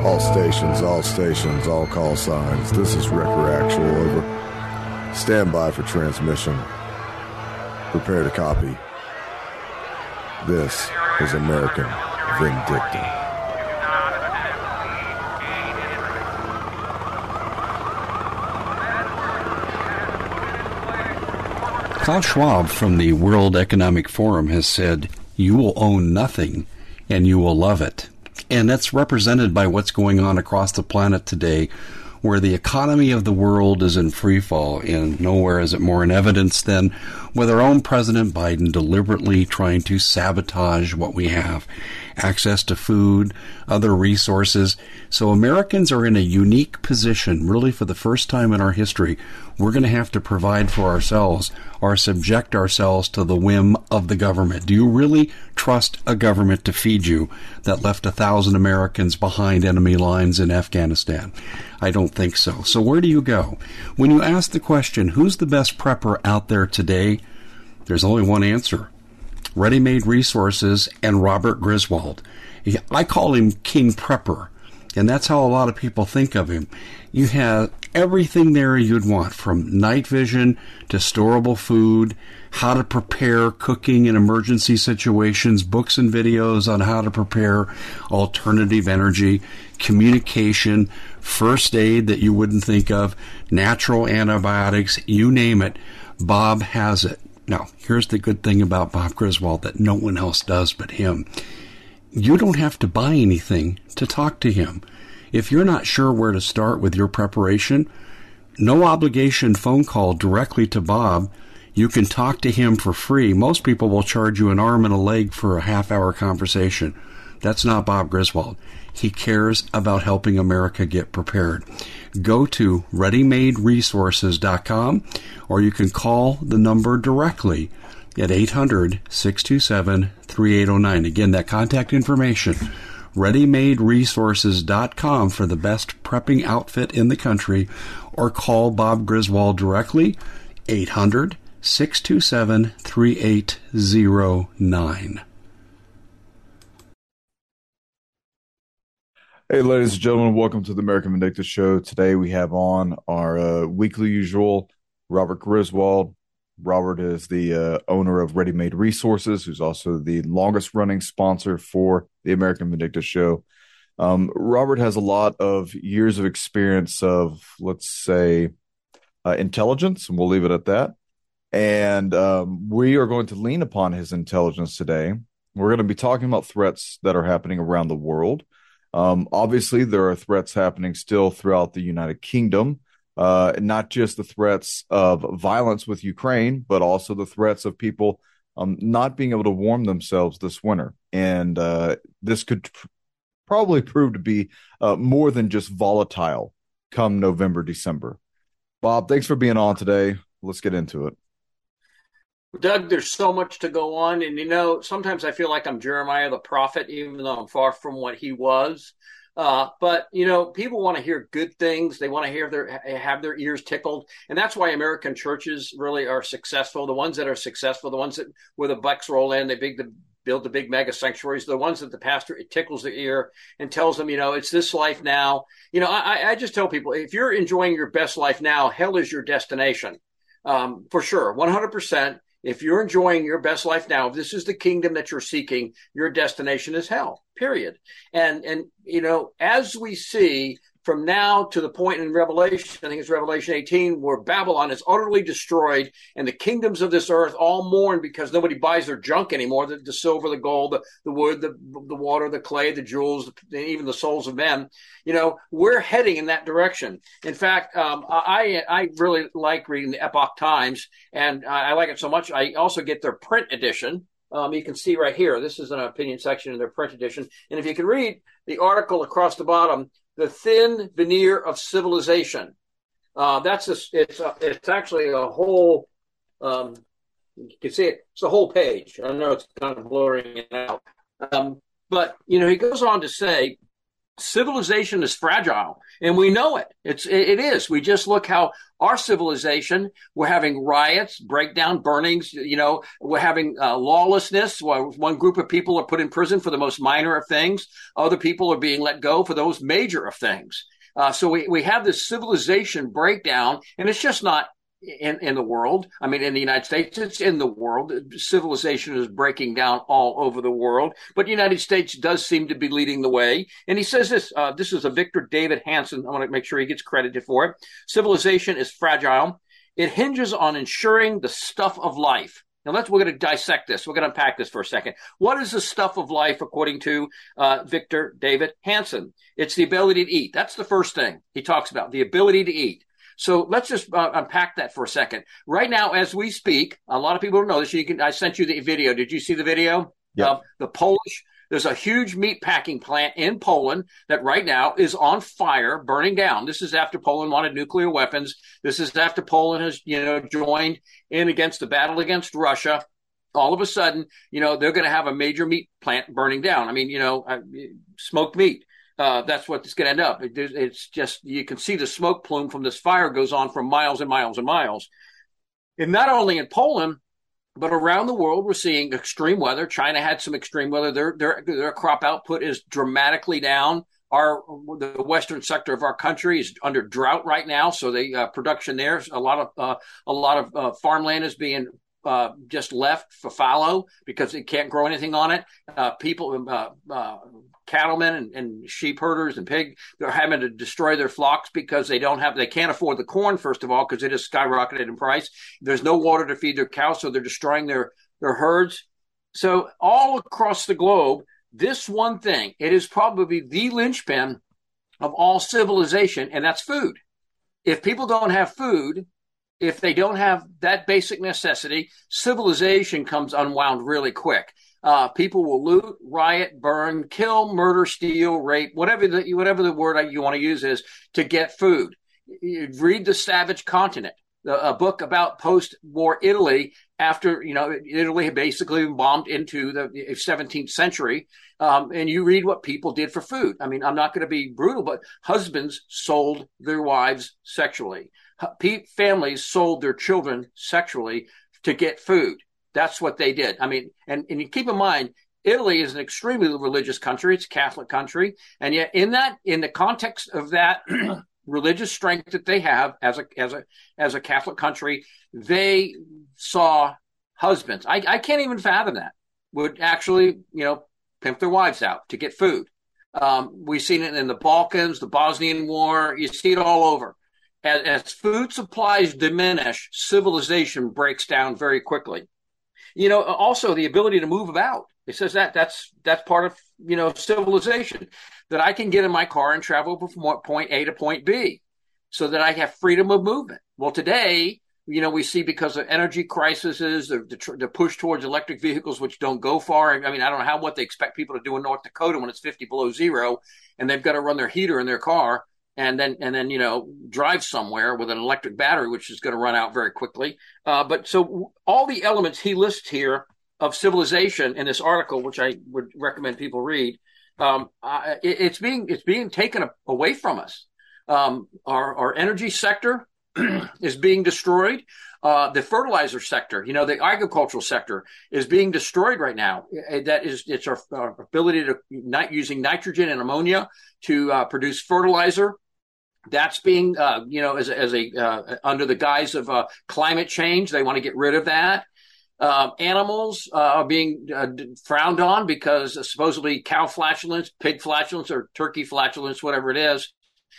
All stations, all call signs. This is Wrecker Actual, over. Stand by for transmission. Prepare to copy. This is American Vindicta. Klaus Schwab from the World Economic Forum has said, "You will own nothing and you will love it." And that's represented by what's going on across the planet today, where the economy of the world is in free fall, and nowhere is it more in evidence than with our own President Biden deliberately trying to sabotage what we have. Access to food, other resources. So Americans are in a unique position, really for the first time in our history. We're going to have to provide for ourselves or subject ourselves to the whim of the government. Do you really trust a government to feed you that left 1,000 Americans behind enemy lines in Afghanistan? I don't think so. So where do you go? When you ask the question, who's the best prepper out there today? There's only one answer. Ready-Made Resources and Robert Griswold. I call him King Prepper, and that's how a lot of people think of him. You have everything there you'd want, from night vision to storable food, how to prepare cooking in emergency situations, books and videos on how to prepare alternative energy, communication, first aid that you wouldn't think of, natural antibiotics, you name it. Bob has it. Now, here's the good thing about Bob Griswold that no one else does but him. You don't have to buy anything to talk to him. If you're not sure where to start with your preparation, no obligation phone call directly to Bob. You can talk to him for free. Most people will charge you an arm and a leg for a half-hour conversation. That's not Bob Griswold. He cares about helping America get prepared. Go to ReadyMadeResources.com, or you can call the number directly at 800-627-3809. Again, that contact information, ReadyMadeResources.com for the best prepping outfit in the country, or call Bob Griswold directly, 800-627-3809. Hey, ladies and gentlemen, welcome to the American Vindicta Show. Today we have on our weekly usual Robert Griswold. Robert is the owner of Ready-Made Resources, who's also the longest-running sponsor for the American Vindicta Show. Robert has a lot of years of experience of, let's say, intelligence, and we'll leave it at that. And we are going to lean upon his intelligence today. We're going to be talking about threats that are happening around the world. Obviously, there are threats happening still throughout the United Kingdom, not just the threats of violence with Ukraine, but also the threats of people not being able to warm themselves this winter. And this could probably prove to be more than just volatile come November, December. Bob, thanks for being on today. Let's get into it. Doug, there's so much to go on. And, sometimes I feel like I'm Jeremiah the prophet, even though I'm far from what he was. But people want to hear good things. They want to have their ears tickled. And that's why American churches really are successful. The ones that are successful, the ones that where the bucks roll in, they build the big mega sanctuaries, the ones that the pastor, it tickles their ear and tells them, it's this life now. I just tell people, if you're enjoying your best life now, hell is your destination. For sure, 100%. If you're enjoying your best life now, if this is the kingdom that you're seeking, your destination is hell, period. And as we see from now to the point in Revelation, I think it's Revelation 18, where Babylon is utterly destroyed and the kingdoms of this earth all mourn because nobody buys their junk anymore, the silver, the gold, the wood, the water, the clay, the jewels, even the souls of men. We're heading in that direction. In fact, I really like reading the Epoch Times, and I like it so much. I also get their print edition. You can see right here, this is an opinion section in their print edition. And if you can read the article across the bottom, The Thin Veneer of Civilization. It's actually a whole, you can see it, it's a whole page. I know it's kind of blurring it out. But he goes on to say, civilization is fragile, and we know it. It is. We just look how our civilization, we're having riots, breakdown, burnings. We're having lawlessness. One group of people are put in prison for the most minor of things. Other people are being let go for those major of things. So we have this civilization breakdown, and it's just not in the world. I mean, in the United States, it's in the world. Civilization is breaking down all over the world, but the United States does seem to be leading the way. And he says this, this is a Victor David Hanson. I want to make sure he gets credited for it. Civilization is fragile. It hinges on ensuring the stuff of life. Now we're going to dissect this. We're going to unpack this for a second. What is the stuff of life according to Victor David Hanson? It's the ability to eat. That's the first thing he talks about, the ability to eat. So let's just unpack that for a second. Right now, as we speak, a lot of people don't know this. I sent you the video. Did you see the video? Yeah. The Polish, there's a huge meat packing plant in Poland that right now is on fire, burning down. This is after Poland wanted nuclear weapons. This is after Poland has, joined in against the battle against Russia. All of a sudden, they're going to have a major meat plant burning down. I mean, smoked meat. That's what it's going to end up. It's just, you can see the smoke plume from this fire goes on for miles and miles and miles. And not only in Poland, but around the world, we're seeing extreme weather. China had some extreme weather. Their crop output is dramatically down. The western sector of our country is under drought right now. So the production there, a lot of farmland is being just left for fallow because it can't grow anything on it. Cattlemen and sheep herders and they're having to destroy their flocks because they can't afford the corn, first of all, because it has skyrocketed in price. There's no water to feed their cows, so they're destroying their herds. So all across the globe, this one thing, it is probably the linchpin of all civilization, and that's food. If people don't have food, if they don't have that basic necessity, civilization comes unwound really quick. People will loot, riot, burn, kill, murder, steal, rape, whatever the word you want to use is, to get food. You read The Savage Continent, a book about post-war Italy after, Italy had basically been bombed into the 17th century. And you read what people did for food. I mean, I'm not going to be brutal, but husbands sold their wives sexually. Families sold their children sexually to get food. That's what they did. I mean, and you keep in mind, Italy is an extremely religious country. It's a Catholic country. And yet in the context of that religious strength that they have as a Catholic country, they saw husbands. I can't even fathom that would actually, pimp their wives out to get food. We've seen it in the Balkans, the Bosnian War. You see it all over. As food supplies diminish, civilization breaks down very quickly. Also the ability to move about. It says that's part of, civilization, that I can get in my car and travel from point A to point B so that I have freedom of movement. Well, today, we see because of energy crises, the push towards electric vehicles, which don't go far. I mean, I don't know what they expect people to do in North Dakota when it's 50 below zero and they've got to run their heater in their car and then drive somewhere with an electric battery, which is going to run out very quickly. But so all the elements he lists here of civilization in this article, which I would recommend people read, it's being taken away from us. Our energy sector is being destroyed. The fertilizer sector, the agricultural sector is being destroyed right now. It's our ability to not using nitrogen and ammonia to produce fertilizer. That's being, under the guise of climate change. They want to get rid of that. Animals are being frowned on because supposedly cow flatulence, pig flatulence, or turkey flatulence, whatever it is.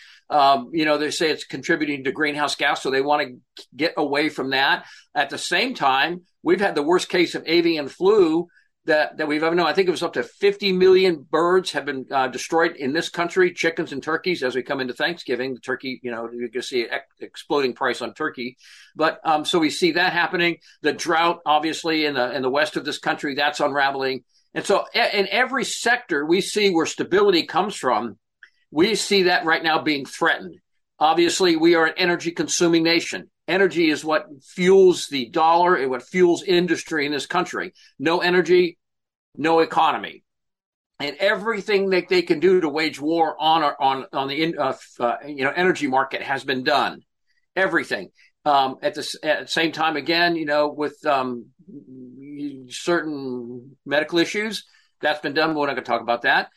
They say it's contributing to greenhouse gas, so they want to get away from that. At the same time, we've had the worst case of avian flu that we've ever known. I think it was up to 50 million birds have been destroyed in this country, chickens and turkeys, as we come into Thanksgiving. The turkey, you can see an exploding price on turkey. But so we see that happening. The drought, obviously, in the west of this country, that's unraveling. And so in every sector we see where stability comes from, we see that right now being threatened. Obviously, we are an energy-consuming nation. Energy is what fuels the dollar and what fuels industry in this country. No energy, no economy. and everything that they can do to wage war on the energy market has been done. Everything. At the same time, again, with certain medical issues, that's been done. We're not going to talk about that.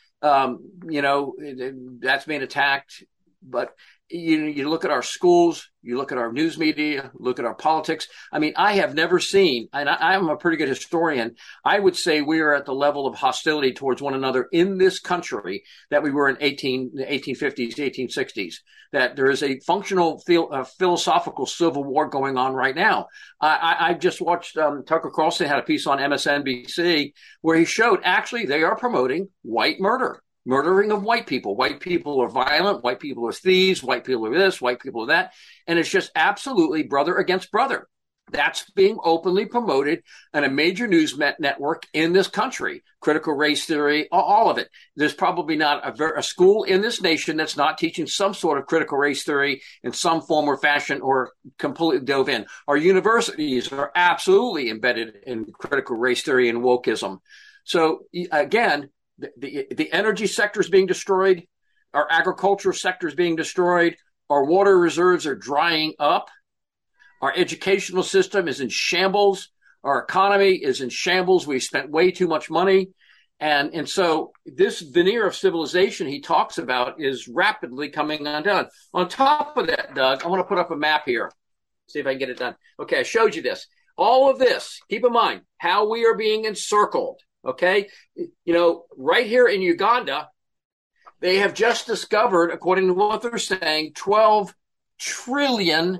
That's being attacked. But you look at our schools, you look at our news media, look at our politics. I mean, I have never seen, and I'm a pretty good historian, I would say we are at the level of hostility towards one another in this country that we were in the 1850s, 1860s, that there is a functional philosophical civil war going on right now. I just watched Tucker Carlson had a piece on MSNBC where he showed actually they are promoting white murdering of white people. White people are violent. White people are thieves. White people are this. White people are that. And it's just absolutely brother against brother. That's being openly promoted on a major news network in this country. Critical race theory, all of it. There's probably not a school in this nation that's not teaching some sort of critical race theory in some form or fashion or completely dove in. Our universities are absolutely embedded in critical race theory and wokeism. So again, the energy sector is being destroyed. Our agricultural sector is being destroyed. Our water reserves are drying up. Our educational system is in shambles. Our economy is in shambles. We spent way too much money. And so this veneer of civilization he talks about is rapidly coming undone. On top of that, Doug, I want to put up a map here. See if I can get it done. Okay, I showed you this. All of this, keep in mind how we are being encircled. Okay, right here in Uganda, they have just discovered, according to what they're saying, $12 trillion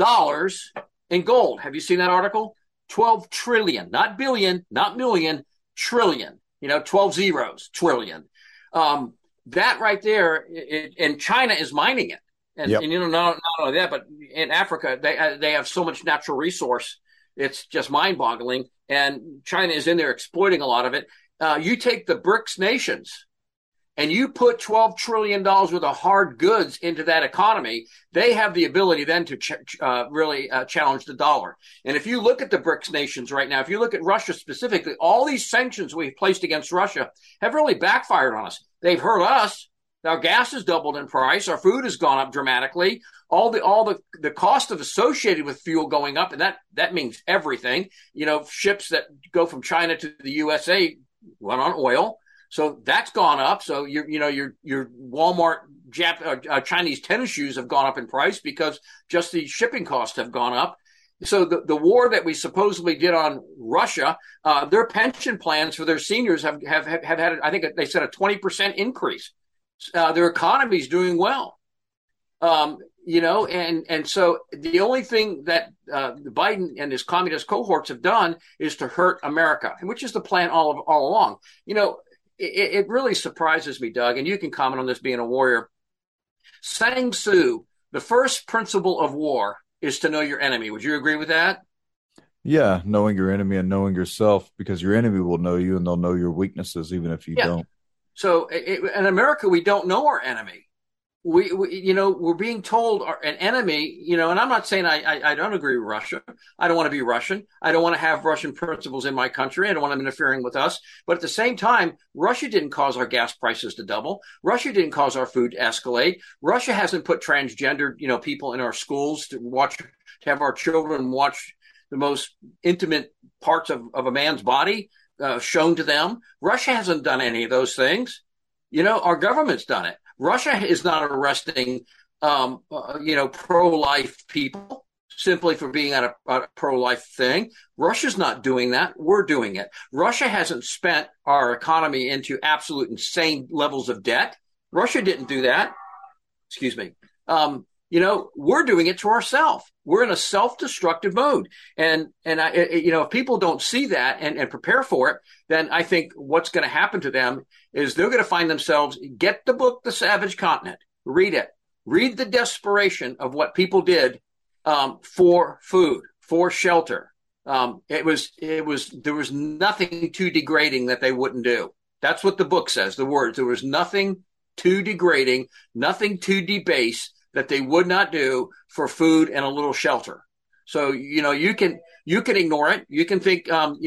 in gold. Have you seen that article? 12 trillion, not billion, not million, trillion. 12 zeros, trillion. That right there, and China is mining it. And, yep. and not only that, but in Africa, they have so much natural resource. It's just mind-boggling. And China is in there exploiting a lot of it. You take the BRICS nations and you put $12 trillion worth of hard goods into that economy, they have the ability then to really challenge the dollar. And if you look at the BRICS nations right now, if you look at Russia specifically, all these sanctions we've placed against Russia have really backfired on us. They've hurt us. Our gas has doubled in price. Our food has gone up dramatically. All the cost of associated with fuel going up, and that means everything. Ships that go from China to the USA run on oil, so that's gone up. So your Walmart Chinese tennis shoes have gone up in price because just the shipping costs have gone up. So the war that we supposedly did on Russia, their pension plans for their seniors have had, I think they said, a 20% increase. Their economy is doing well, and so the only thing that Biden and his communist cohorts have done is to hurt America, which is the plan all along. It really surprises me, Doug, and you can comment on this being a warrior. Sang Tzu, the first principle of war is to know your enemy. Would you agree with that? Yeah, knowing your enemy and knowing yourself, because your enemy will know you and they'll know your weaknesses even if you don't. So in America, we don't know our enemy. We're being told an enemy, and I'm not saying I don't agree with Russia. I don't want to be Russian. I don't want to have Russian principles in my country. I don't want them interfering with us. But at the same time, Russia didn't cause our gas prices to double. Russia didn't cause our food to escalate. Russia hasn't put transgender, people in our schools to have our children watch the most intimate parts of a man's body shown to them. Russia hasn't done any of those things. Our government's done it. Russia is not arresting, pro-life people simply for being at a pro-life thing. Russia's not doing that. We're doing it. Russia hasn't spent our economy into absolute insane levels of debt. Russia didn't do that. Excuse me. We're doing it to ourselves. We're in a self-destructive mode. And if people don't see that and prepare for it, then I think what's going to happen to them is they're going to find themselves, get the book, The Savage Continent, read it, read the desperation of what people did for food, for shelter. There was nothing too degrading that they wouldn't do. That's what the book says, the words. There was nothing too degrading, nothing too debased that they would not do for food and a little shelter. So, you can ignore it. You can think, I'm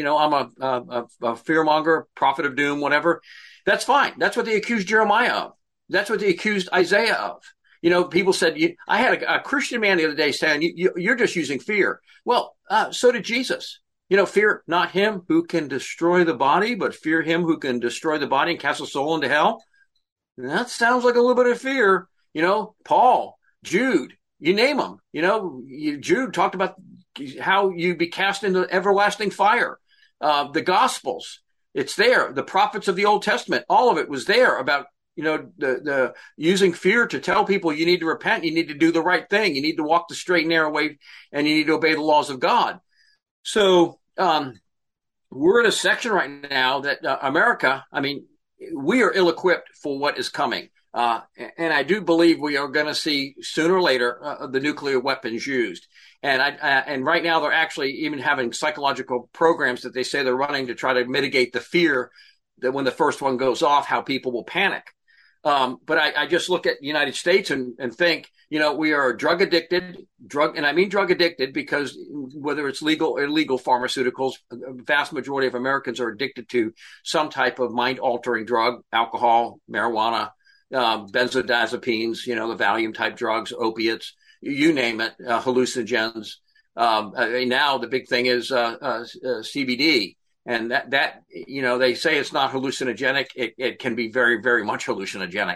a fearmonger, prophet of doom, whatever. That's fine. That's what they accused Jeremiah of. That's what they accused Isaiah of. People said, I had a Christian man the other day saying, you're just using fear. Well, so did Jesus. Fear not him who can destroy the body, but fear him who can destroy the body and cast the soul into hell. And that sounds like a little bit of fear. Paul, Jude, you name them. Jude talked about how you be cast into everlasting fire. The Gospels, it's there. The prophets of the Old Testament, all of it was there about the using fear to tell people you need to repent, you need to do the right thing, you need to walk the straight and narrow way, and you need to obey the laws of God. So we're in a section right now that America, we are ill-equipped for what is coming. And I do believe we are going to see sooner or later the nuclear weapons used. And right now they're actually even having psychological programs that they say they're running to try to mitigate the fear that when the first one goes off, how people will panic. But I just look at the United States and think, we are drug addicted, and I mean drug addicted because whether it's legal or illegal pharmaceuticals, the vast majority of Americans are addicted to some type of mind altering drug, alcohol, marijuana, benzodiazepines, the Valium type drugs, opiates, you name it, hallucinogens. Now the big thing is CBD. And that they say it's not hallucinogenic. It can be very, very much hallucinogenic.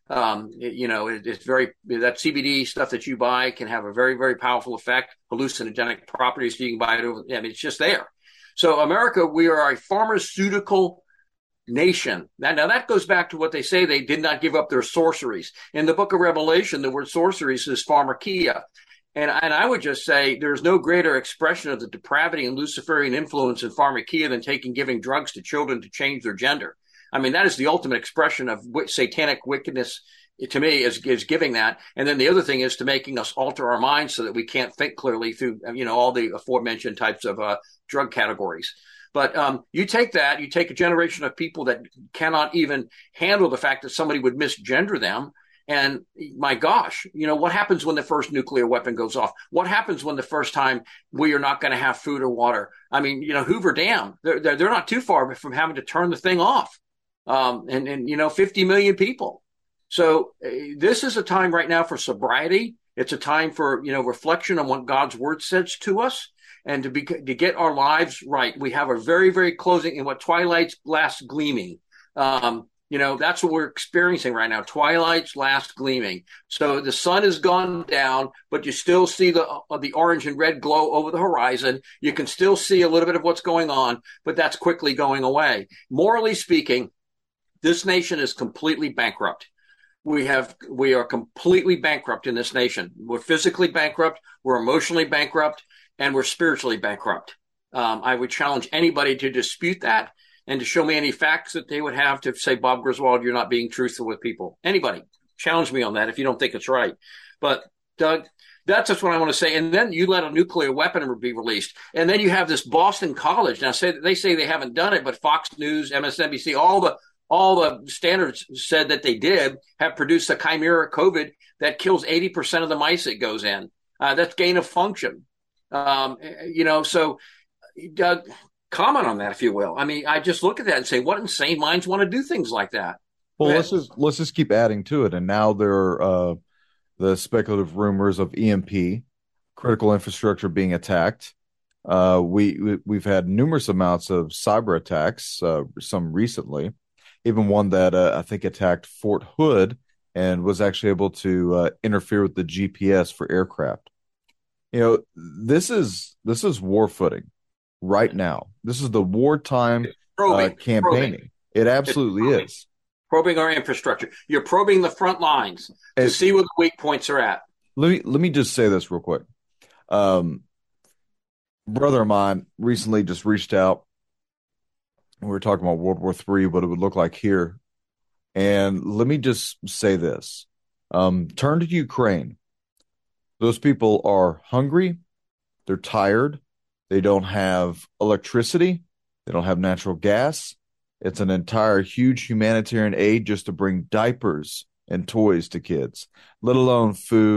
It's very, that CBD stuff that you buy can have a very, very powerful effect, hallucinogenic properties. So you can buy it. It's just there. So America, we are a pharmaceutical nation. Now that goes back to what they say. They did not give up their sorceries. In the book of Revelation, the word sorceries is pharmakia. And I would just say there's no greater expression of the depravity and Luciferian influence in pharmakia than giving drugs to children to change their gender. That is the ultimate expression of satanic wickedness to me is giving that. And then the other thing is to making us alter our minds so that we can't think clearly through, all the aforementioned types of drug categories. But you take a generation of people that cannot even handle the fact that somebody would misgender them. And my gosh, what happens when the first nuclear weapon goes off? What happens when the first time we are not going to have food or water? Hoover Dam, they're not too far from having to turn the thing off. And 50 million people. So this is a time right now for sobriety. It's a time for, reflection on what God's word says to us and to get our lives right. We have a very, very closing in what twilight's last gleaming. That's what we're experiencing right now. Twilight's last gleaming. So the sun has gone down, but you still see the orange and red glow over the horizon. You can still see a little bit of what's going on, but that's quickly going away. Morally speaking, this nation is completely bankrupt. We are completely bankrupt in this nation. We're physically bankrupt, we're emotionally bankrupt, and we're spiritually bankrupt. I would challenge anybody to dispute that and to show me any facts that they would have to say, Bob Griswold, you're not being truthful with people. Anybody, challenge me on that if you don't think it's right. But Doug, that's just what I want to say. And then you let a nuclear weapon be released. And then you have this Boston College. Now, they say they haven't done it, but Fox News, MSNBC, all the standards said that they did have produced a chimera COVID that kills 80% of the mice it goes in. That's gain of function. So Doug, comment on that, if you will. I just look at that and say, what insane minds want to do things like that? Well, let's just keep adding to it. And now there are the speculative rumors of EMP, critical infrastructure being attacked. We've had numerous amounts of cyber attacks, some recently, even one that I think attacked Fort Hood and was actually able to interfere with the GPS for aircraft. This is war footing right now. This is the wartime campaigning. Probing. It absolutely is. Probing our infrastructure. You're probing the front lines to see where the weak points are at. Let me just say this real quick. Brother of mine recently just reached out. We were talking about World War III, what it would look like here. And let me just say this. Turn to Ukraine. Those people are hungry. They're tired. They don't have electricity. They don't have natural gas. It's an entire huge humanitarian aid just to bring diapers and toys to kids, let alone food,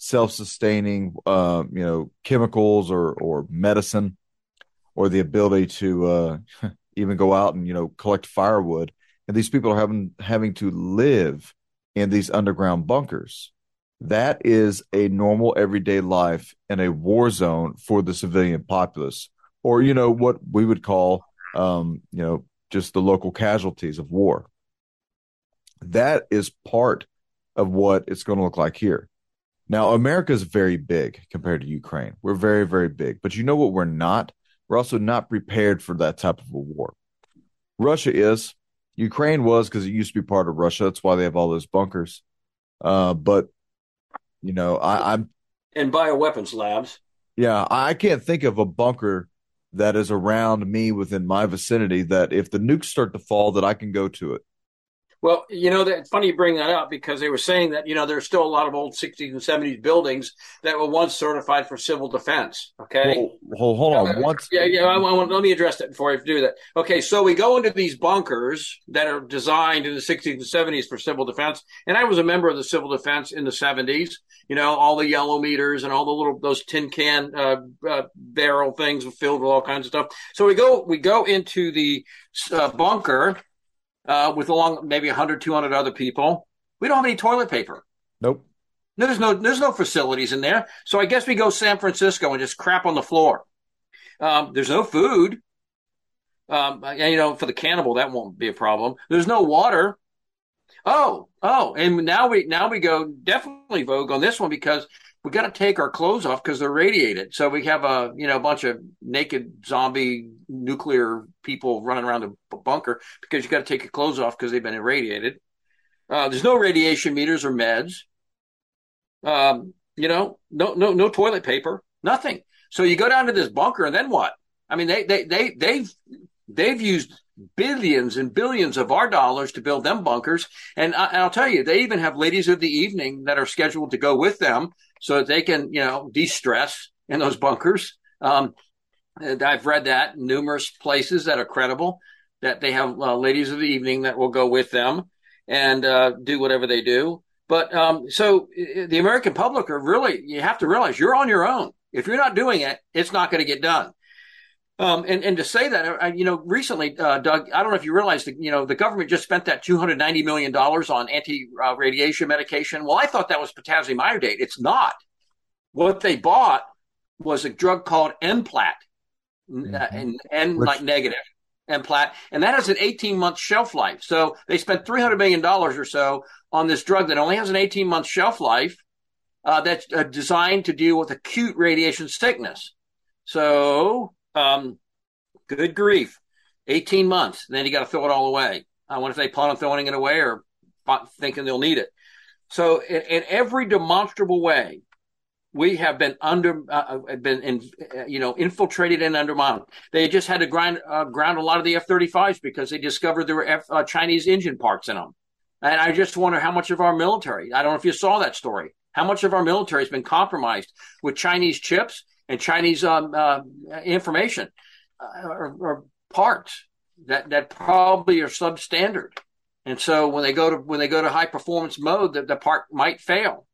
self-sustaining, chemicals or medicine, or the ability to even go out and collect firewood. And these people are having to live in these underground bunkers. That is a normal everyday life in a war zone for the civilian populace, or what we would call just the local casualties of war. That is part of what it's going to look like here. Now, America is very big compared to Ukraine. We're very, very big. But you know what we're not? We're also not prepared for that type of a war. Russia is. Ukraine was, because it used to be part of Russia. That's why they have all those bunkers. But, I'm... And bioweapons labs. Yeah, I can't think of a bunker that is around me within my vicinity that if the nukes start to fall, that I can go to it. Well, it's funny you bring that up, because they were saying that, there's still a lot of old 60s and 70s buildings that were once certified for civil defense. Okay. Hold on. Let me address that before I do that. Okay. So we go into these bunkers that are designed in the 60s and 70s for civil defense. And I was a member of the civil defense in the 70s, all the yellow meters and all those tin can barrel things filled with all kinds of stuff. So we go into the bunker with along maybe 100, 200 other people. We don't have any toilet paper. Nope. There's no facilities in there. So I guess we go San Francisco and just crap on the floor. There's no food. For the cannibal, that won't be a problem. There's no water. And now we go definitely vogue on this one, because we got to take our clothes off because they're radiated. So we have a bunch of naked zombie nuclear people running around the bunker, because you got to take your clothes off because they've been irradiated. There's no radiation meters or meds. No toilet paper, nothing. So you go down to this bunker, and then what? I mean, they've used billions and billions of our dollars to build them bunkers. And I'll tell you, they even have ladies of the evening that are scheduled to go with them so that they can, de-stress in those bunkers. I've read that in numerous places that are credible, that they have ladies of the evening that will go with them and do whatever they do. But so the American public you have to realize you're on your own. If you're not doing it, it's not going to get done. And to say that, recently, Doug, I don't know if you realize that, the government just spent that $290 million on anti-radiation medication. Well, I thought that was potassium iodate. It's not. What they bought was a drug called Nplat, like negative, Nplat, and that has an 18-month shelf life. So they spent $300 million or so on this drug that only has an 18-month shelf life that's designed to deal with acute radiation sickness. So... good grief, 18 months. Then you got to throw it all away. I wonder if they plan on throwing it away or thinking they'll need it. So in every demonstrable way, we have been infiltrated and undermined. They just had to ground a lot of the F-35s because they discovered there were Chinese engine parts in them. And I just wonder how much of our military, I don't know if you saw that story, how much of our military has been compromised with Chinese chips and Chinese information or parts that probably are substandard, and so when they go to high performance mode, the part might fail.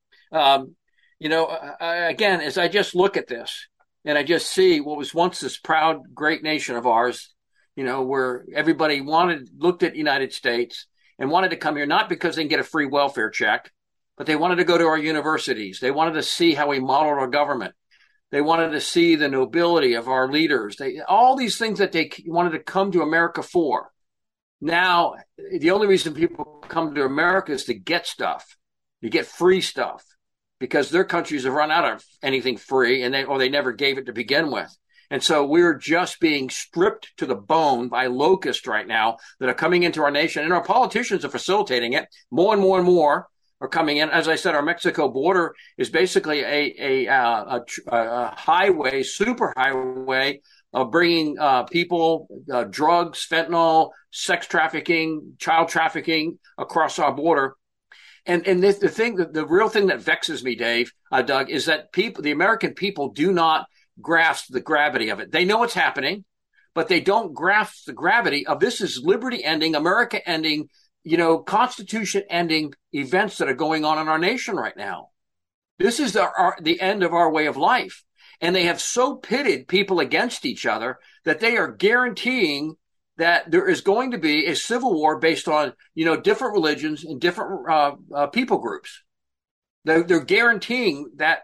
Again, as I just look at this and I just see what was once this proud, great nation of ours, where everybody looked at the United States and wanted to come here, not because they can get a free welfare check, but they wanted to go to our universities. They wanted to see how we modeled our government. They wanted to see the nobility of our leaders. All these things that they wanted to come to America for. Now, the only reason people come to America is to get stuff, to get free stuff, because their countries have run out of anything free, and they never gave it to begin with. And so we're just being stripped to the bone by locusts right now that are coming into our nation, and our politicians are facilitating it. More and more and more are coming in. As I said, our Mexico border is basically a highway, super highway, bringing people, drugs, fentanyl, sex trafficking, child trafficking across our border. And the real thing that vexes me, Dave, Doug, is that the American people do not grasp the gravity of it. They know what's happening, but they don't grasp the gravity of this is liberty ending, America ending, Constitution ending events that are going on in our nation right now. This is the end of our way of life. And they have so pitted people against each other that they are guaranteeing that there is going to be a civil war based on, different religions and different people groups. They're guaranteeing that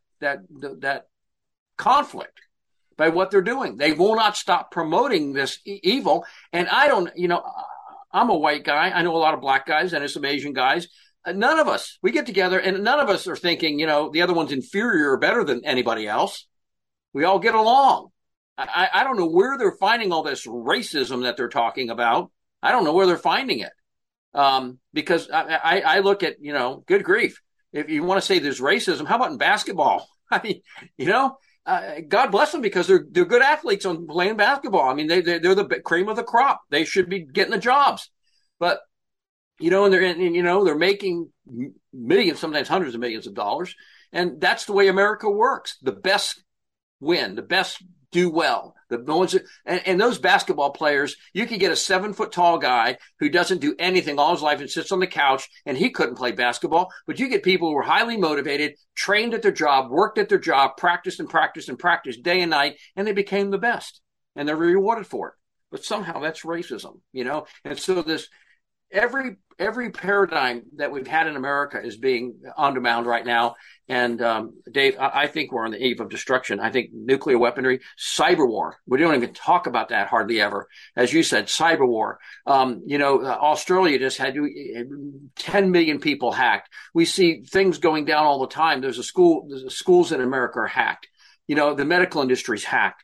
conflict by what they're doing. They will not stop promoting this evil. And I'm a white guy. I know a lot of black guys and some Asian guys. None of us, we get together and none of us are thinking, the other one's inferior or better than anybody else. We all get along. I don't know where they're finding all this racism that they're talking about. I don't know where they're finding it. Because I look at, good grief. If you want to say there's racism, how about in basketball? I mean, God bless them because they're good athletes on playing basketball. I mean, they're the cream of the crop. They should be getting the jobs. But, and they're making millions, sometimes hundreds of millions of dollars. And that's the way America works. The best win, the best do well. The ones and those basketball players, you could get a 7-foot tall guy who doesn't do anything all his life and sits on the couch and he couldn't play basketball. But you get people who are highly motivated, trained at their job, worked at their job, practiced and practiced and practiced day and night, and they became the best and they're rewarded for it. But somehow that's racism, And so this every paradigm that we've had in America is being undermined right now. And Dave, I think we're on the eve of destruction. I think nuclear weaponry, cyber war. We don't even talk about that hardly ever. As you said, cyber war. Australia just had 10 million people hacked. We see things going down all the time. There's schools in America are hacked. The medical industry's hacked.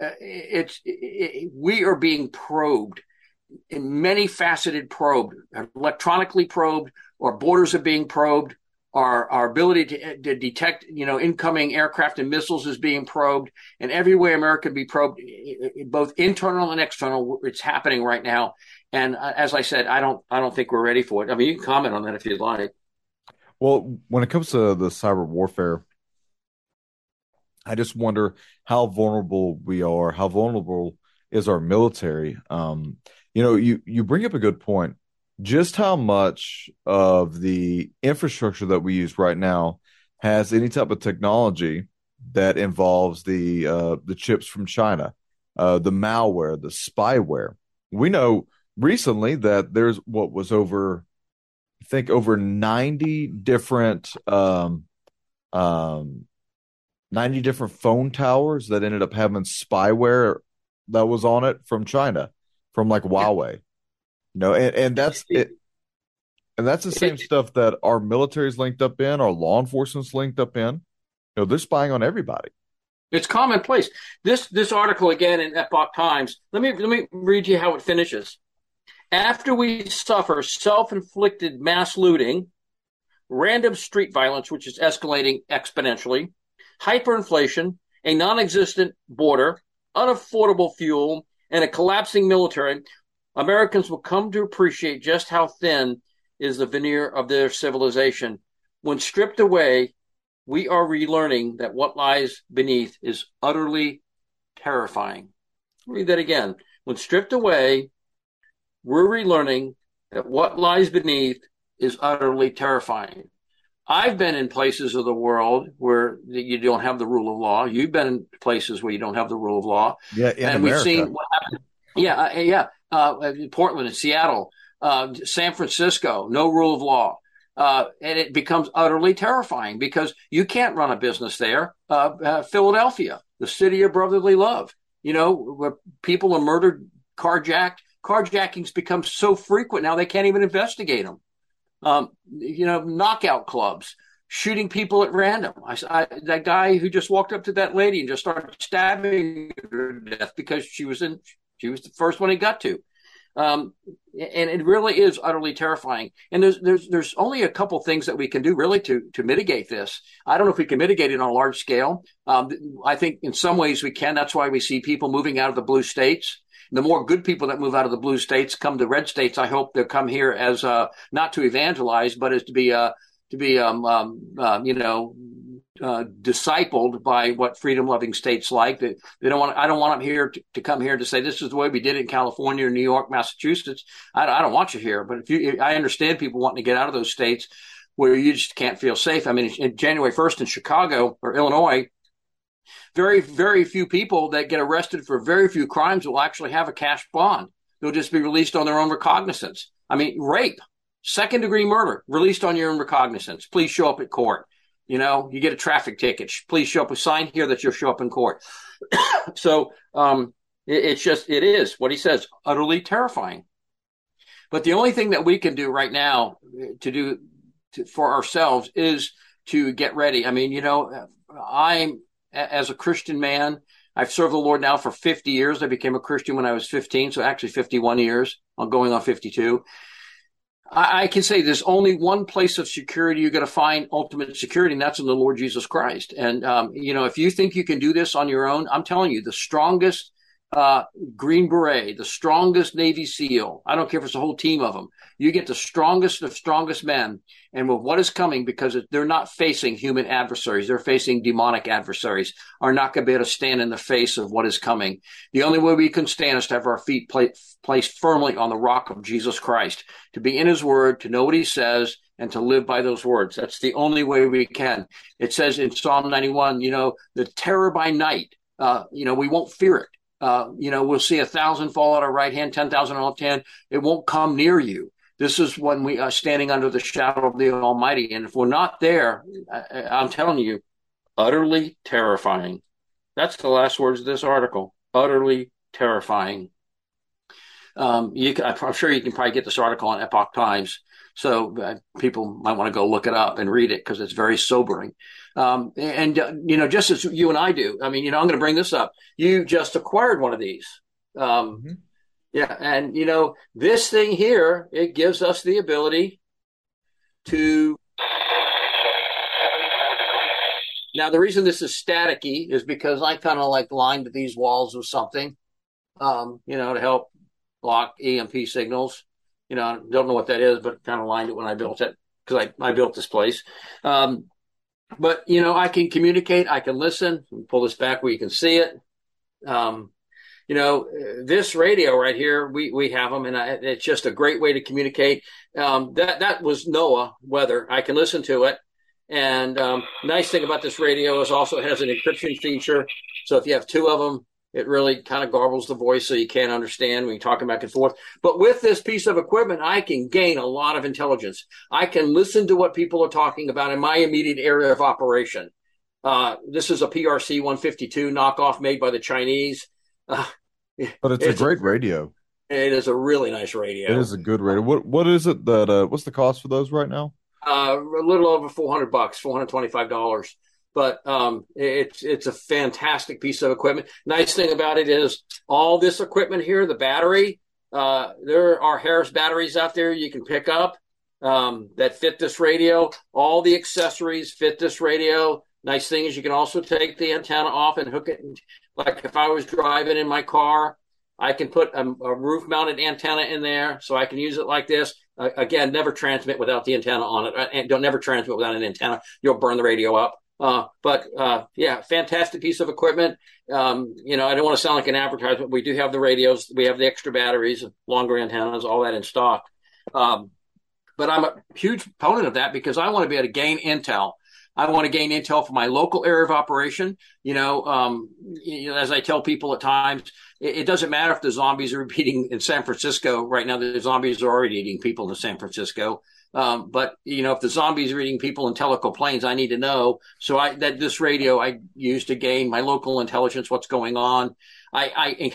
We are being probed. In many faceted probed, electronically probed, or borders are being probed, our ability to detect, incoming aircraft and missiles is being probed, and every way America can be probed, both internal and external, it's happening right now. And as I said, I don't think we're ready for it. I mean, you can comment on that if you'd like. Well, when it comes to the cyber warfare, I just wonder how vulnerable we are, how vulnerable is our military. You bring up a good point. Just how much of the infrastructure that we use right now has any type of technology that involves the chips from China, the malware, the spyware. We know recently that there's what was over 90 different 90 different phone towers that ended up having spyware that was on it from China, from like Huawei. And that's it. And that's the same stuff that our military is linked up in, our law enforcement's linked up in. They're spying on everybody. It's commonplace. This article again in Epoch Times. Let me read you how it finishes. After we suffer self-inflicted mass looting, random street violence, which is escalating exponentially, hyperinflation, a non-existent border, unaffordable fuel, and a collapsing military, Americans will come to appreciate just how thin is the veneer of their civilization. When stripped away, we are relearning that what lies beneath is utterly terrifying. Read that again. When stripped away, we're relearning that what lies beneath is utterly terrifying. I've been in places of the world where you don't have the rule of law. You've been in places where you don't have the rule of law. Yeah, in and America. We've seen what happened. Portland and Seattle, San Francisco, no rule of law. And it becomes utterly terrifying because you can't run a business there. Philadelphia, the city of brotherly love, where people are murdered, carjacked. Carjackings become so frequent now they can't even investigate them. Knockout clubs, shooting people at random. That guy who just walked up to that lady and just started stabbing her to death because she was the first one he got to. And it really is utterly terrifying. And there's only a couple things that we can do really to mitigate this. I don't know if we can mitigate it on a large scale. I think in some ways we can. That's why we see people moving out of the blue states. The more good people that move out of the blue states come to red states. I hope they'll come here as not to evangelize, but as to be discipled by what freedom-loving states like. I don't want them here to come here to say this is the way we did it in California, New York, Massachusetts. I don't want you here. But I understand people wanting to get out of those states. where you just can't feel safe. I mean, in January 1st in Chicago or Illinois, very, very few people that get arrested for very few crimes will actually have a cash bond. They'll just be released on their own recognizance. I mean, rape, second-degree murder, released on your own recognizance. Please show up at court. You know, you get a traffic ticket. Please show up. Sign here that you'll show up in court. So it is what he says, utterly terrifying. But the only thing that we can do right now for ourselves is to get ready. I mean, you know, as a Christian man, I've served the Lord now for 50 years. I became a Christian when I was 15, so actually 51 years. I'm going on 52. I can say there's only one place of security you're going to find ultimate security, and that's in the Lord Jesus Christ. And, you know, if you think you can do this on your own, I'm telling you, the strongest Green Beret, the strongest Navy SEAL, I don't care if it's a whole team of them, you get the strongest of strongest men. And with what is coming, because they're not facing human adversaries, they're facing demonic adversaries, are not going to be able to stand in the face of what is coming. The only way we can stand is to have our feet placed firmly on the rock of Jesus Christ, to be in his word, to know what he says, and to live by those words. That's the only way we can. It says in Psalm 91, you know, the terror by night, you know, we won't fear it. You know, we'll see 1,000 fall at our right hand, 10,000 on our left hand. It won't come near you. This is when we are standing under the shadow of the Almighty. And if we're not there, I'm telling you, utterly terrifying. That's the last words of this article. Utterly terrifying. I'm sure you can probably get this article on Epoch Times. So people might want to go look it up and read it because it's very sobering. You know, just as you and I do, I mean, you know, I'm going to bring this up. You just acquired one of these. Yeah. And, you know, this thing here, it gives us the ability to. Now, the reason this is staticky is because I kind of like lined these walls with something, you know, to help block EMP signals. You know, I don't know what that is, but kind of lined it when I built it because I built this place. But, you know, I can communicate. I can listen. Pull this back where you can see it. You know, this radio right here, we have them, and it's just a great way to communicate. That was NOAA weather. I can listen to it. And nice thing about this radio is also it has an encryption feature. So if you have two of them, it really kind of garbles the voice so you can't understand when you're talking back and forth. But with this piece of equipment, I can gain a lot of intelligence. I can listen to what people are talking about in my immediate area of operation. This is a PRC 152 knockoff made by the Chinese. But it's a great radio. It is a really nice radio. It is a good radio. What is it that what's the cost for those right now? A little over $400, $425. But it's a fantastic piece of equipment. Nice thing about it is all this equipment here, the battery, there are Harris batteries out there you can pick up that fit this radio. All the accessories fit this radio. Nice thing is you can also take the antenna off and hook it. Like if I was driving in my car, I can put a roof-mounted antenna in there so I can use it like this. Again, never transmit without the antenna on it. And don't never transmit without an antenna. You'll burn the radio up. Yeah, fantastic piece of equipment. You know, I don't want to sound like an advertisement. We do have the radios. We have the extra batteries, longer antennas, all that in stock. But I'm a huge proponent of that because I want to be able to gain intel. I want to gain intel for my local area of operation. You know, as I tell people at times, it doesn't matter if the zombies are eating in San Francisco right now. The zombies are already eating people in San Francisco. But you know, if the zombies are eating people in Tellico Plains, I need to know. So this radio I use to gain my local intelligence, what's going on. I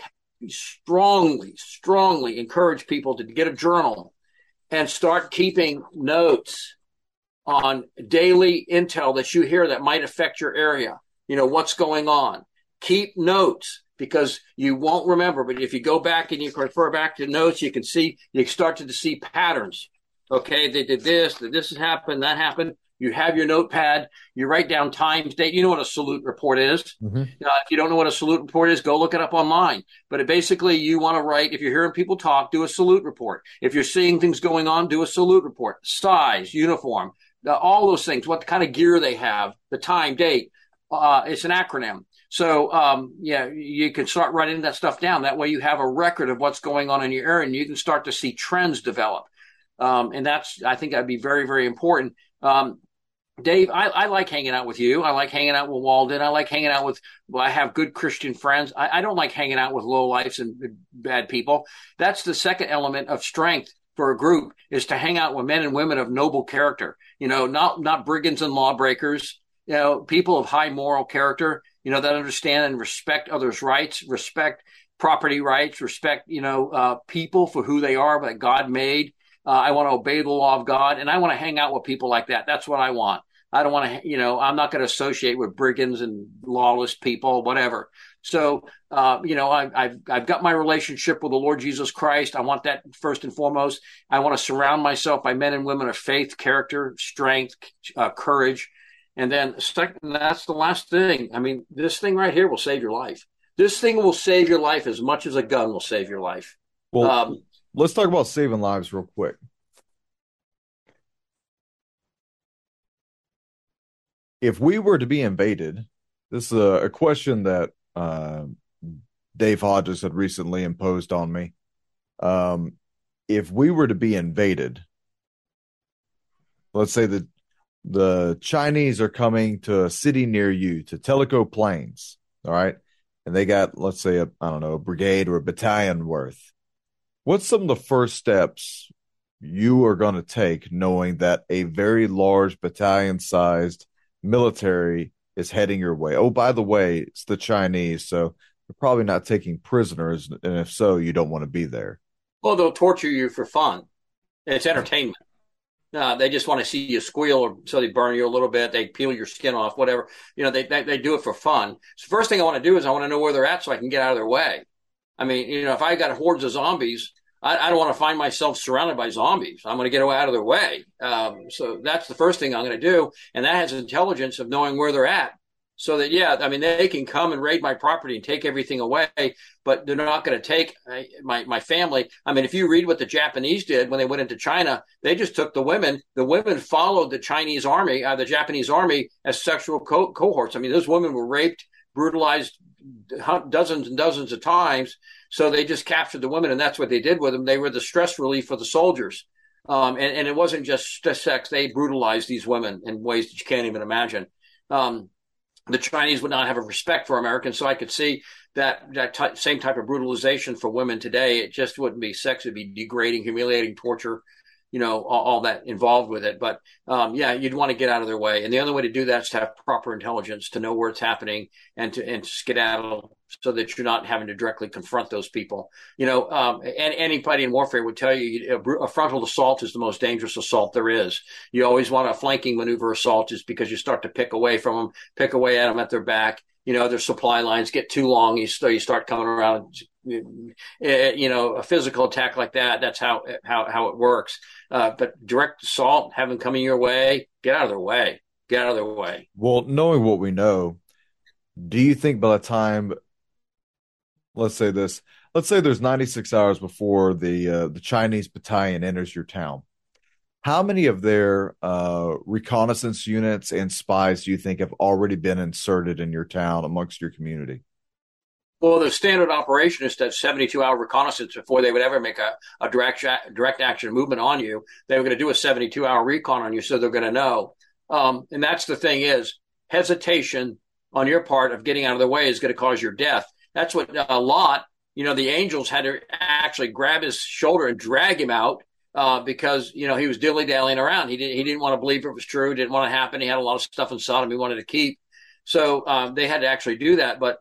strongly encourage people to get a journal and start keeping notes on daily intel that you hear that might affect your area. You know, what's going on. Keep notes because you won't remember. But if you go back and you refer back to notes, you start to see patterns. Okay, they did this has happened, that happened. You have your notepad, you write down times, date. You know what a salute report is. Mm-hmm. If you don't know what a salute report is, go look it up online. But basically, you want to write, if you're hearing people talk, do a salute report. If you're seeing things going on, do a salute report. Size, uniform, all those things, what kind of gear they have, the time, date. It's an acronym. So, you can start writing that stuff down. That way you have a record of what's going on in your area and you can start to see trends develop. And I think that'd be very, very important. Dave, I like hanging out with you. I like hanging out with Walden. I like hanging out with, well, I have good Christian friends. I don't like hanging out with lowlifes and bad people. That's the second element of strength for a group, is to hang out with men and women of noble character, not brigands and lawbreakers, people of high moral character, that understand and respect others' rights, respect property rights, respect, people for who they are, that God made. I want to obey the law of God, and I want to hang out with people like that. That's what I want. I don't want to, I'm not going to associate with brigands and lawless people, whatever. So, I've got my relationship with the Lord Jesus Christ. I want that first and foremost. I want to surround myself by men and women of faith, character, strength, courage. And then second, that's the last thing. I mean, this thing right here will save your life. This thing will save your life as much as a gun will save your life. Well, let's talk about saving lives real quick. If we were to be invaded, this is a question that Dave Hodges had recently imposed on me. If we were to be invaded, let's say that the Chinese are coming to a city near you, to Tellico Plains, all right? And they got, let's say, a brigade or a battalion worth. What's some of the first steps you are going to take knowing that a very large battalion-sized military is heading your way? Oh, by the way, it's the Chinese, so they're probably not taking prisoners, and if so, you don't want to be there. Well, they'll torture you for fun. It's entertainment. They just want to see you squeal, or so they burn you a little bit. They peel your skin off, whatever. They do it for fun. So first thing I want to do is I want to know where they're at so I can get out of their way. I mean, if I got hordes of zombies, I don't want to find myself surrounded by zombies. I'm going to get out of their way. So that's the first thing I'm going to do. And that has intelligence of knowing where they're at. So that, they can come and raid my property and take everything away, but they're not going to take my family. I mean, if you read what the Japanese did when they went into China, they just took the women. The women followed the Chinese army, the Japanese army, as sexual cohorts. I mean, those women were raped, brutalized dozens and dozens of times. So they just captured the women, and that's what they did with them. They were the stress relief for the soldiers. And it wasn't just sex. They brutalized these women in ways that you can't even imagine. The Chinese would not have a respect for Americans. So I could see that same type of brutalization for women today. It just wouldn't be sex. It'd be degrading, humiliating, torture, all that involved with it. But you'd want to get out of their way. And the only way to do that is to have proper intelligence, to know where it's happening, and to skedaddle so that you're not having to directly confront those people. And anybody in warfare would tell you a frontal assault is the most dangerous assault there is. You always want a flanking maneuver assault, just because you start to pick away from them, pick away at them at their back. Their supply lines get too long. You start coming around. A physical attack like that, that's how it works. But direct assault, have them coming your way, get out of their way. Get out of their way. Well, knowing what we know, do you think by the time, let's say there's 96 hours before the Chinese battalion enters your town, how many of their reconnaissance units and spies do you think have already been inserted in your town amongst your community? Well, the standard operation is that 72-hour reconnaissance before they would ever make a direct action movement on you. They were going to do a 72-hour recon on you, so they're going to know. And that's the thing is, hesitation on your part of getting out of the way is going to cause your death. That's what Lot, the angels had to actually grab his shoulder and drag him out because, he was dilly-dallying around. He didn't want to believe it was true, didn't want to happen. He had a lot of stuff in Sodom he wanted to keep. So they had to actually do that. But,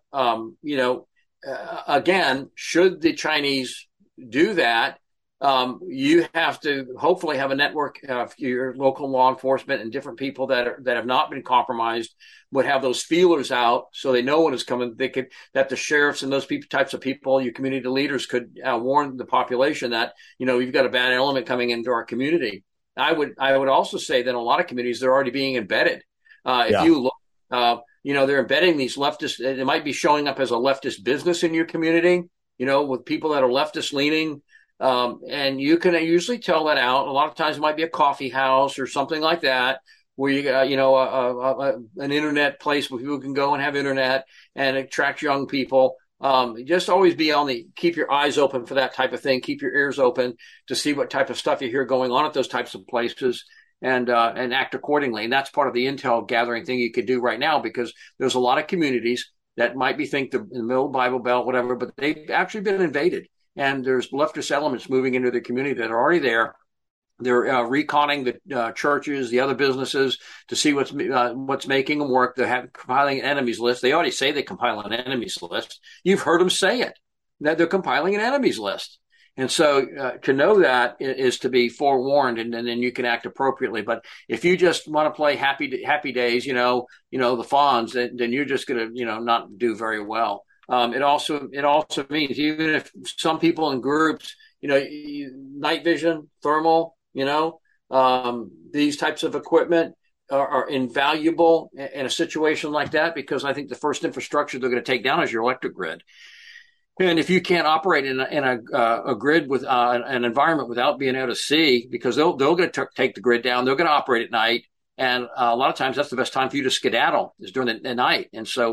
again, should the Chinese do that, you have to hopefully have a network of your local law enforcement and different people that have not been compromised would have those feelers out so they know when it's coming. That the sheriffs and those types of people, your community leaders, could warn the population that, you've got a bad element coming into our community. I would also say that in a lot of communities, they're already being embedded. If you look, they're embedding these leftists. It might be showing up as a leftist business in your community, with people that are leftist leaning. And you can usually tell that out. A lot of times it might be a coffee house or something like that, where you got, an internet place where people can go and have internet and attract young people. Just always keep your eyes open for that type of thing. Keep your ears open to see what type of stuff you hear going on at those types of places. and act accordingly. And that's part of the intel gathering thing you could do right now, because there's a lot of communities that might be in the middle Bible Belt, whatever, but they've actually been invaded. And there's leftist elements moving into the community that are already there. They're reconning the churches, the other businesses, to see what's making them work. They're compiling an enemies list. They already say they compile an enemies list. You've heard them say it, that they're compiling an enemies list. And so to know that is to be forewarned, and then you can act appropriately. But if you just want to play happy days, the Fonz, then you're just going to, not do very well. It also means, even if some people in groups, night vision, thermal, these types of equipment are invaluable in a situation like that, because I think the first infrastructure they're going to take down is your electric grid. And if you can't operate in a grid with an environment without being able to see, because they're going to take the grid down, they're going to operate at night. And a lot of times that's the best time for you to skedaddle, is during the night. And so,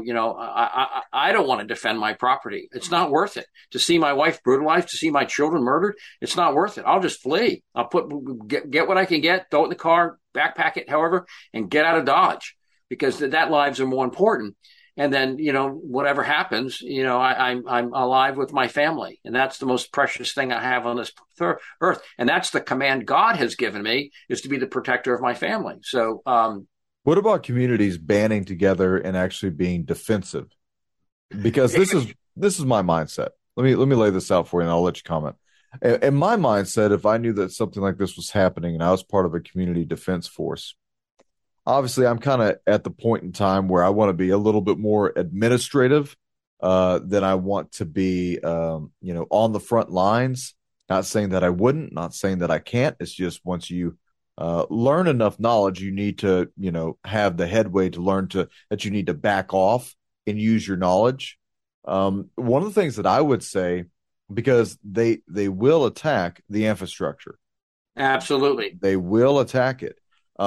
I don't want to defend my property. It's not worth it. To see my wife brutalized, to see my children murdered, it's not worth it. I'll just flee. I'll get what I can get, throw it in the car, backpack it, however, and get out of Dodge, because that lives are more important. And then, whatever happens, I'm alive with my family. And that's the most precious thing I have on this earth. And that's the command God has given me, is to be the protector of my family. So, what about communities banding together and actually being defensive? Because this is my mindset. Let me lay this out for you, and I'll let you comment. In my mindset, if I knew that something like this was happening and I was part of a community defense force, obviously, I'm kind of at the point in time where I want to be a little bit more administrative than I want to be, on the front lines. Not saying that I wouldn't, not saying that I can't. It's just once you learn enough knowledge, you need to, have the headway to learn that you need to back off and use your knowledge. One of the things that I would say, because they will attack the infrastructure. Absolutely. They will attack it.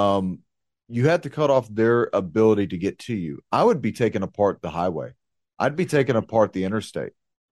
You have to cut off their ability to get to you. I would be taking apart the highway. I'd be taking apart the interstate.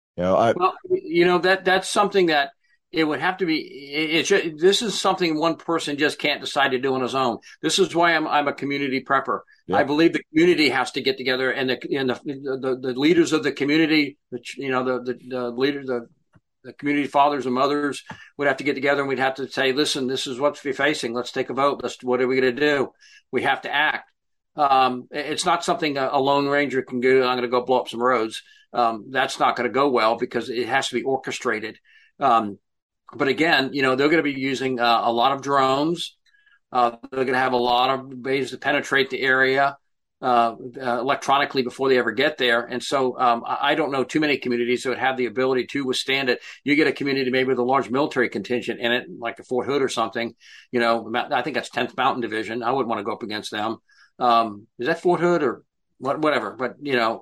That's something that it would have to be. This is something one person just can't decide to do on his own. This is why I'm a community prepper. Yeah. I believe the community has to get together, and the leaders of the community, the leaders, the community fathers and mothers would have to get together, and we'd have to say, listen, this is what we're facing. Let's take a vote. What are we going to do? We have to act. It's not something a Lone Ranger can do. I'm going to go blow up some roads. That's not going to go well, because it has to be orchestrated. But again, they're going to be using a lot of drones. They're going to have a lot of ways to penetrate the area electronically before they ever get there. And so I don't know too many communities that would have the ability to withstand it. You get a community maybe with a large military contingent in it, like a Fort Hood or something. I think that's 10th Mountain Division. I wouldn't want to go up against them. Is that Fort Hood or whatever? But,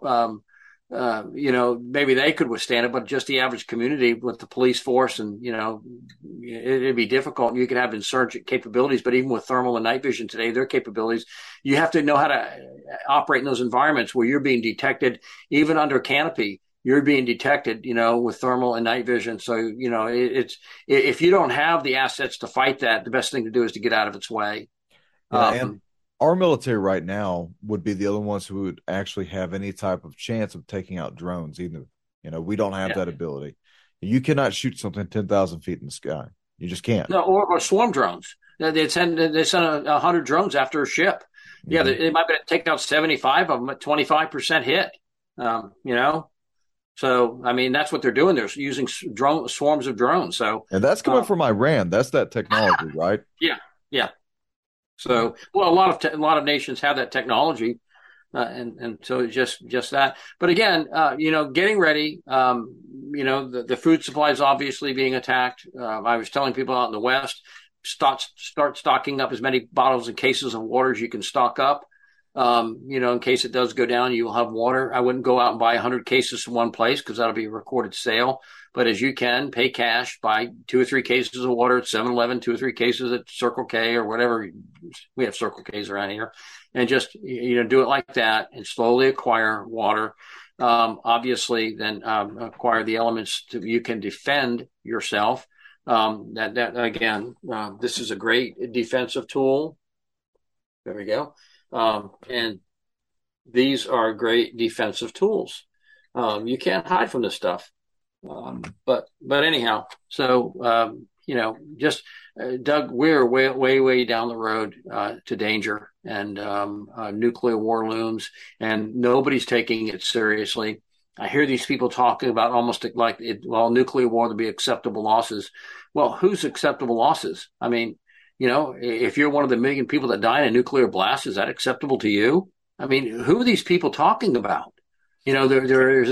maybe they could withstand it, but just the average community with the police force and, it'd be difficult. You could have insurgent capabilities, but even with thermal and night vision today, their capabilities, you have to know how to operate in those environments where you're being detected, even under canopy. You're being detected, with thermal and night vision. So, it's if you don't have the assets to fight that, the best thing to do is to get out of its way. And our military right now would be the only ones who would actually have any type of chance of taking out drones either. We don't have that ability. You cannot shoot something 10,000 feet in the sky. You just can't. No, or swarm drones. They send 100 drones after a ship. Mm-hmm. Yeah, they might be able to take out 75 of them at 25% hit. So, that's what they're doing. They're using swarms of drones. So, and that's coming from Iran. That's that technology, right? Yeah. So, a lot of nations have that technology, and so it's just that. But again, getting ready. The food supply is obviously being attacked. I was telling people out in the West, start stocking up as many bottles and cases of water as you can stock up. In case it does go down, you will have water. I wouldn't go out and buy 100 cases from one place, because that'll be a recorded sale. But as you can, pay cash, buy 2 or 3 cases of water at 7-Eleven, 2 or 3 cases at Circle K or whatever. We have Circle Ks around here. And just, do it like that and slowly acquire water. Obviously, then acquire the elements you can defend yourself. That again, this is a great defensive tool. There we go. And these are great defensive tools. You can't hide from this stuff. But anyhow, so just Doug, we're way down the road to danger, and nuclear war looms, and nobody's taking it seriously. I hear these people talking about almost like nuclear war to be acceptable losses. Well, who's acceptable losses? I mean, if you're one of the million people that die in a nuclear blast, is that acceptable to you? I mean, who are these people talking about? There's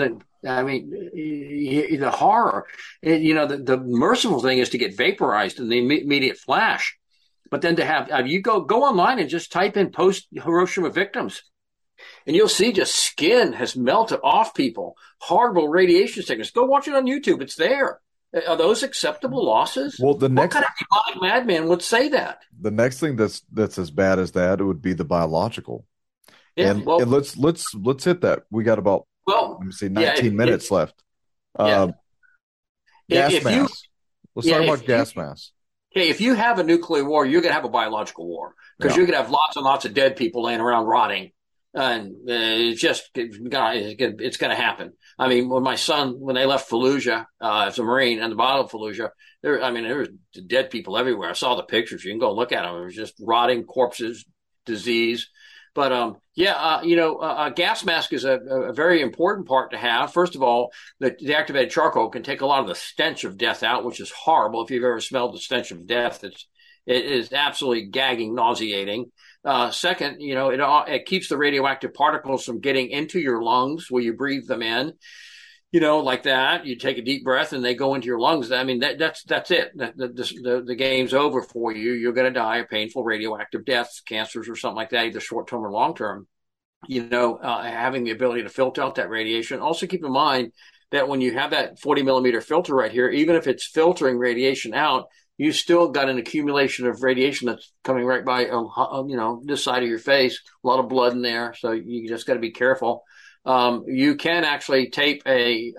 the horror. The merciful thing is to get vaporized in the immediate flash, but then to have you go online and just type in post Hiroshima victims, and you'll see just skin has melted off people. Horrible radiation sickness. Go watch it on YouTube. It's there. Are those acceptable losses? Well, what kind of demonic madman would say that? The next thing that's as bad as that, it would be the biological. Yeah, and let's hit that. We got about 19 minutes left. Gas mask. Let's talk about gas masks. Okay, if you have a nuclear war, you're going to have a biological war, because you're going to have lots and lots of dead people laying around rotting. And it's going to happen. I mean, when my son, when they left Fallujah as a Marine, and the bottom of Fallujah, there were dead people everywhere. I saw the pictures. You can go look at them. It was just rotting corpses, disease. But a gas mask is a very important part to have. First of all, the deactivated charcoal can take a lot of the stench of death out, which is horrible. If you've ever smelled the stench of death, it is absolutely gagging, nauseating. Second, it keeps the radioactive particles from getting into your lungs where you breathe them in. Like that, you take a deep breath and they go into your lungs. I mean, that's it. The game's over for you. You're going to die of painful radioactive deaths, cancers or something like that, either short term or long term. Having the ability to filter out that radiation. Also keep in mind that when you have that 40 millimeter filter right here, even if it's filtering radiation out, you still got an accumulation of radiation that's coming right by, this side of your face, a lot of blood in there. So you just got to be careful. You can actually tape a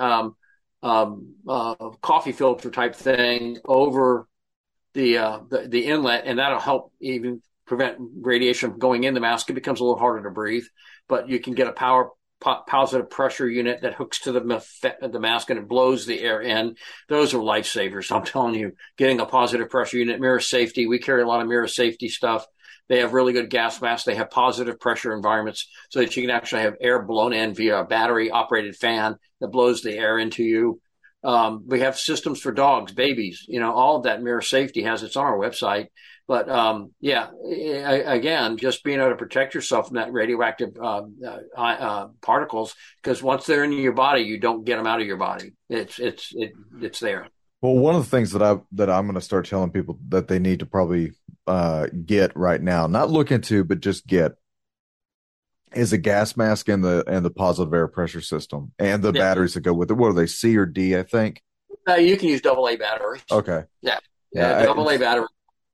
coffee filter type thing over the inlet, and that'll help even prevent radiation from going in the mask. It becomes a little harder to breathe, but you can get a positive pressure unit that hooks to the mask, and it blows the air in. Those are lifesavers. I'm telling you, getting a positive pressure unit, mirror safety. We carry a lot of mirror safety stuff. They have really good gas masks. They have positive pressure environments so that you can actually have air blown in via a battery operated fan that blows the air into you. We have systems for dogs, babies, all of that mirror safety has it's on our website. But again, just being able to protect yourself from that radioactive particles, because once they're in your body, you don't get them out of your body. It's there. Well, one of the things that I'm going to start telling people that they need to probably get right now, not look into, but just get, is a gas mask and the positive air pressure system and the batteries that go with it. What are they, C or D? I think you can use AA batteries. Okay, yeah, AA battery.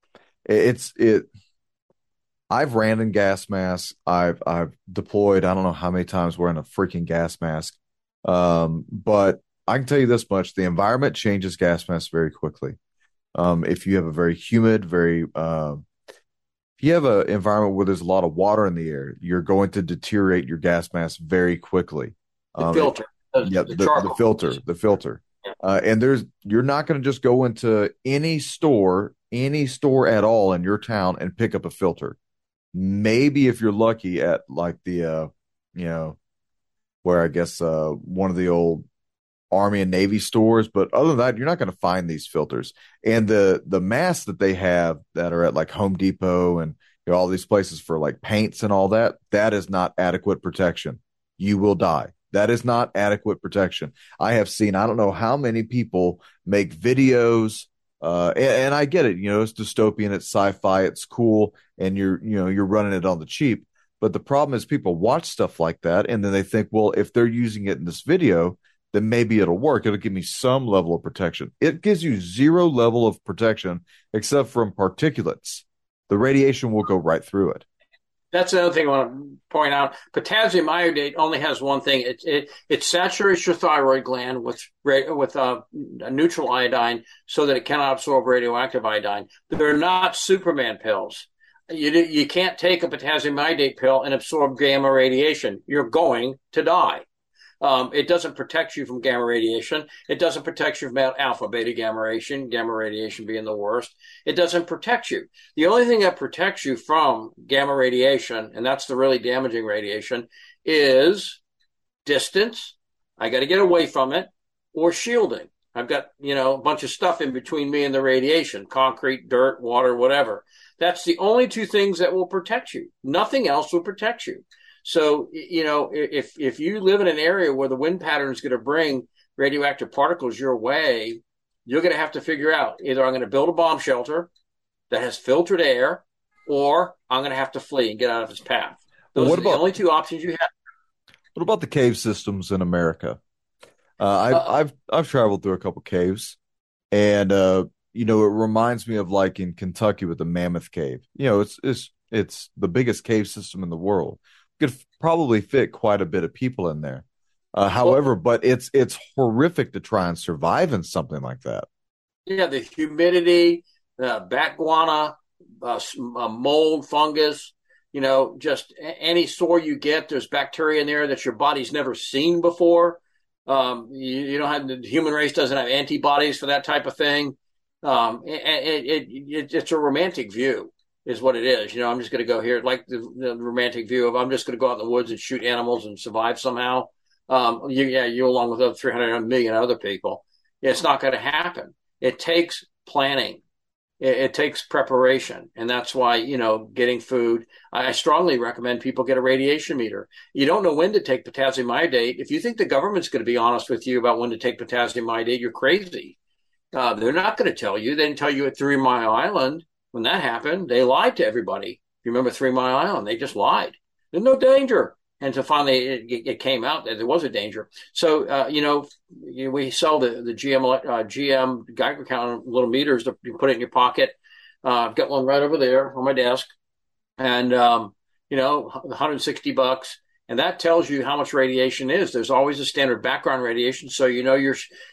I've ran in gas masks. I've deployed. I don't know how many times wearing a freaking gas mask, but I can tell you this much: the environment changes gas masks very quickly. If you have a very humid, if you have an environment where there's a lot of water in the air, you're going to deteriorate your gas mask very quickly. The filter. The filter. Yeah. And you're not going to just go into any store at all in your town and pick up a filter. Maybe if you're lucky at like the, where I guess one of the old Army and Navy stores, but other than that, you're not going to find these filters. And the masks that they have that are at like Home Depot and all these places for like paints and all that is not adequate protection. You will die. That is not adequate protection. I have seen, I don't know how many people make videos, and I get it, it's dystopian, it's sci-fi, it's cool, and you're running it on the cheap. But the problem is people watch stuff like that, and then they think, well, if they're using it in this video, then maybe it'll work. It'll give me some level of protection. It gives you zero level of protection except from particulates. The radiation will go right through it. That's another thing I want to point out. Potassium iodate only has one thing. It saturates your thyroid gland with a neutral iodine so that it cannot absorb radioactive iodine. They're not Superman pills. You can't take a potassium iodate pill and absorb gamma radiation. You're going to die. It doesn't protect you from gamma radiation. It doesn't protect you from alpha, beta gamma radiation being the worst. It doesn't protect you. The only thing that protects you from gamma radiation, and that's the really damaging radiation, is distance. I got to get away from it, or shielding. I've got, a bunch of stuff in between me and the radiation, concrete, dirt, water, whatever. That's the only two things that will protect you. Nothing else will protect you. So, if you live in an area where the wind pattern is going to bring radioactive particles your way, you're going to have to figure out either I'm going to build a bomb shelter that has filtered air, or I'm going to have to flee and get out of its path. Those are the only two options you have. What about the cave systems in America? I've traveled through a couple caves, and it reminds me of like in Kentucky with the Mammoth Cave. It's the biggest cave system in the world. Could probably fit quite a bit of people in there. However, but it's horrific to try and survive in something like that. Yeah, the humidity, bat guana, mold, fungus, just any sore you get, there's bacteria in there that your body's never seen before. You don't have, the human race doesn't have antibodies for that type of thing. It's a romantic view. Is what it is. I'm just going to go here, like the romantic view of I'm just going to go out in the woods and shoot animals and survive somehow. You along with other 300 million other people. It's not going to happen. It takes planning. It takes preparation. And that's why, getting food, I strongly recommend people get a radiation meter. You don't know when to take potassium iodate. If you think the government's going to be honest with you about when to take potassium iodate, you're crazy. They're not going to tell you. They didn't tell you at 3 Mile Island. When that happened, they lied to everybody. If you remember 3 Mile Island, they just lied. There's no danger. And so finally it came out that there was a danger. So, we sell the GM Geiger counter little meters to put it in your pocket. I've got one right over there on my desk. And, $160. And that tells you how much radiation is. There's always a standard background radiation, so your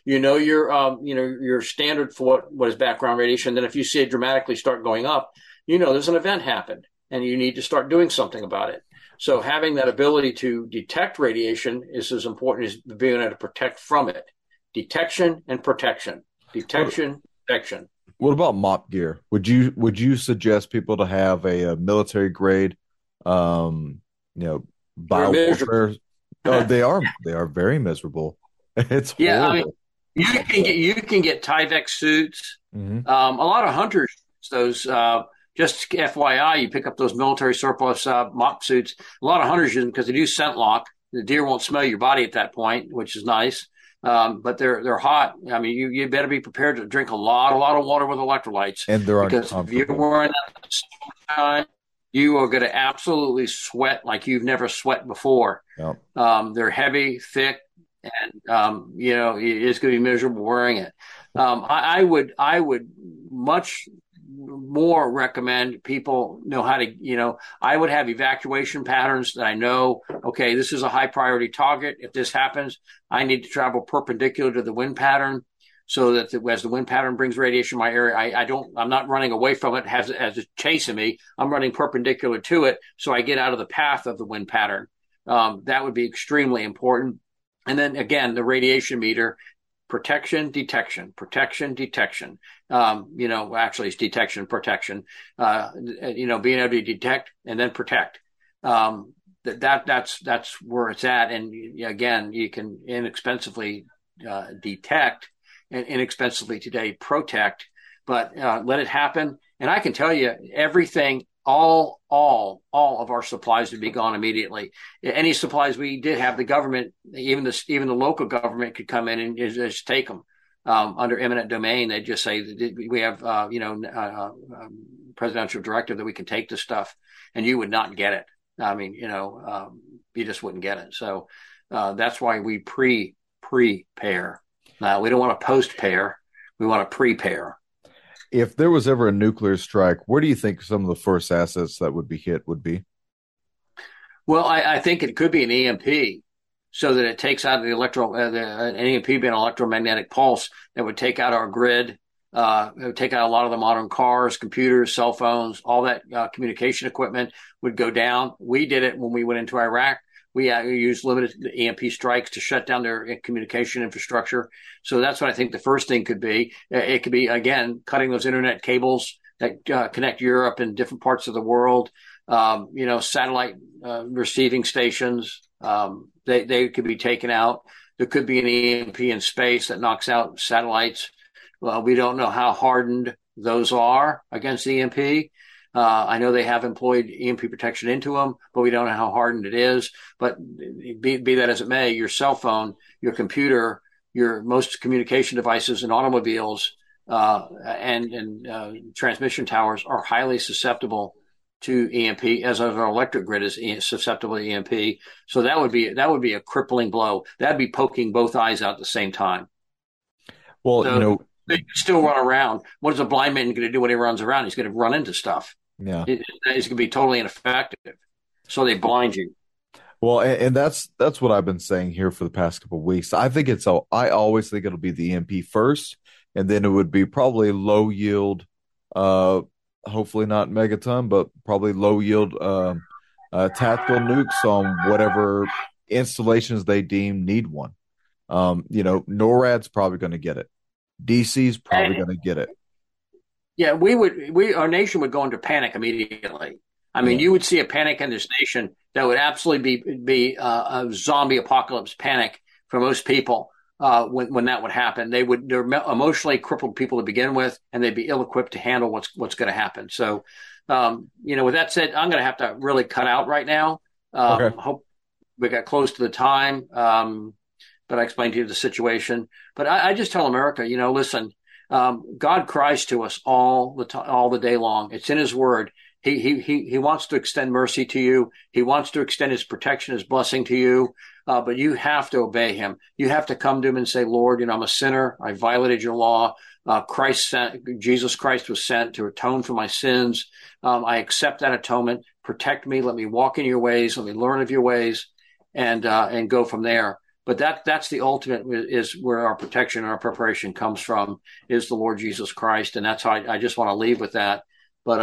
standard for what is background radiation. Then if you see it dramatically start going up, there's an event happened, and you need to start doing something about it. So having that ability to detect radiation is as important as being able to protect from it. Detection and protection. Detection, protection. What about MOPP gear? Would you suggest people to have a military grade, biowarfare? Oh, they are very miserable. It's horrible. Yeah, I mean, you can get Tyvek suits. Mm-hmm. A lot of hunters, those just FYI, you pick up those military surplus MOPP suits. A lot of hunters use them because they do scent lock. The deer won't smell your body at that point, which is nice. But they're hot. I mean, you better be prepared to drink a lot of water with electrolytes. And they're because if you're wearing that, you are going to absolutely sweat like you've never sweat before. Yep. They're heavy, thick, and it's going to be miserable wearing it. I would much more recommend people know how to, I would have evacuation patterns that I know, okay, this is a high priority target. If this happens, I need to travel perpendicular to the wind pattern so that as the wind pattern brings radiation in my area, I'm not running away from it as it's chasing me. I'm running perpendicular to it so I get out of the path of the wind pattern. That would be extremely important. And then again, the radiation meter, protection, detection. Actually it's detection, protection, being able to detect and then protect. That's where it's at. And again, you can inexpensively detect and inexpensively today protect, but let it happen. And I can tell you everything, all of our supplies would be gone immediately. Any supplies we did have, the government, even the local government could come in and just take them under eminent domain. They'd just say we have presidential directive that we can take this stuff, and you would not get it. I mean, you just wouldn't get it. So that's why we prepare. Now we don't want to post-pair. We want to prepare. If there was ever a nuclear strike, where do you think some of the first assets that would be hit would be? Well, I think it could be an EMP, so that it takes out an EMP being an electromagnetic pulse that would take out our grid. It would take out a lot of the modern cars, computers, cell phones, all that communication equipment would go down. We did it when we went into Iraq. We used limited EMP strikes to shut down their communication infrastructure. So that's what I think the first thing could be. It could be, again, cutting those internet cables that connect Europe and different parts of the world. Satellite receiving stations, they could be taken out. There could be an EMP in space that knocks out satellites. Well, we don't know how hardened those are against EMP. I know they have employed EMP protection into them, but we don't know how hardened it is. But be that as it may, your cell phone, your computer, your most communication devices and automobiles and transmission towers are highly susceptible to EMP, as our electric grid is susceptible to EMP. So that would be a crippling blow. That'd be poking both eyes out at the same time. Well, so, they still run around. What is a blind man going to do when he runs around? He's going to run into stuff. Yeah, he's going to be totally ineffective. So they blind you. Well, and that's what I've been saying here for the past couple of weeks. I always think it'll be the EMP first, and then it would be probably low yield, hopefully not megaton, but probably low yield tactical nukes on whatever installations they deem need one. NORAD's probably going to get it. DC's probably going to get it. Yeah, our nation would go into panic immediately. I mean, you would see a panic in this nation that would absolutely be a zombie apocalypse panic for most people when that would happen. They're emotionally crippled people to begin with, and they'd be ill-equipped to handle what's going to happen. So, with that said, I'm going to have to really cut out right now. Okay. Hope we got close to the time. But I explained to you the situation. But I just tell America, listen, God cries to us all the day long. It's in His Word. He wants to extend mercy to you. He wants to extend His protection, His blessing to you. But you have to obey Him. You have to come to Him and say, Lord, I'm a sinner. I violated your law. Jesus Christ was sent to atone for my sins. I accept that atonement. Protect me. Let me walk in your ways. Let me learn of your ways, and go from there. But that's the ultimate, is where our protection and our preparation comes from, is the Lord Jesus Christ. And that's how I just want to leave with that. But,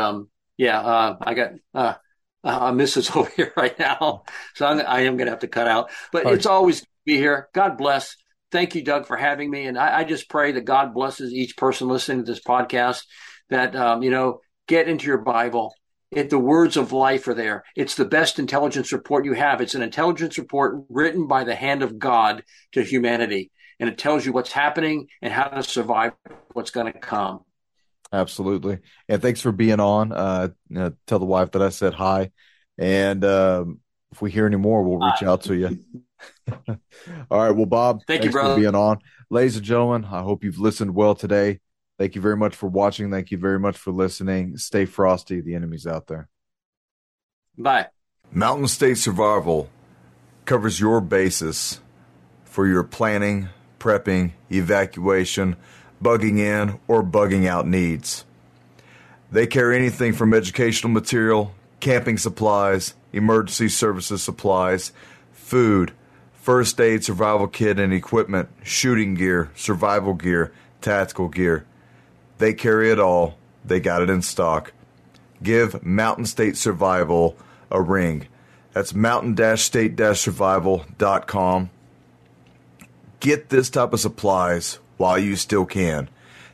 I got a missus over here right now. So I am going to have to cut out. But It's always good to be here. God bless. Thank you, Doug, for having me. And I just pray that God blesses each person listening to this podcast, that, get into your Bible. The words of life are there. It's the best intelligence report you have. It's an intelligence report written by the hand of God to humanity. And it tells you what's happening and how to survive what's going to come. Absolutely. And thanks for being on. Tell the wife that I said hi. And if we hear any more, we'll reach out to you. All right. Well, Bob, thanks you, brother, for being on. Ladies and gentlemen, I hope you've listened well today. Thank you very much for watching. Thank you very much for listening. Stay frosty. The enemy's out there. Bye. Mountain State Survival covers your basis for your planning, prepping, evacuation, bugging in, or bugging out needs. They carry anything from educational material, camping supplies, emergency services supplies, food, first aid, survival kit and equipment, shooting gear, survival gear, tactical gear. They carry it all. They got it in stock. Give Mountain State Survival a ring. That's mountain-state-survival.com. Get this type of supplies while you still can.